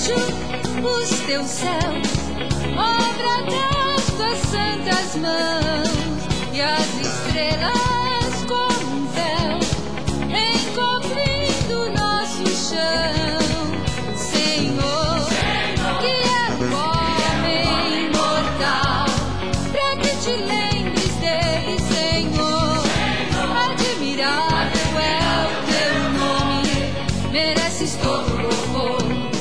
vejo os teus céus, obra das tuas santas mãos, e as estrelas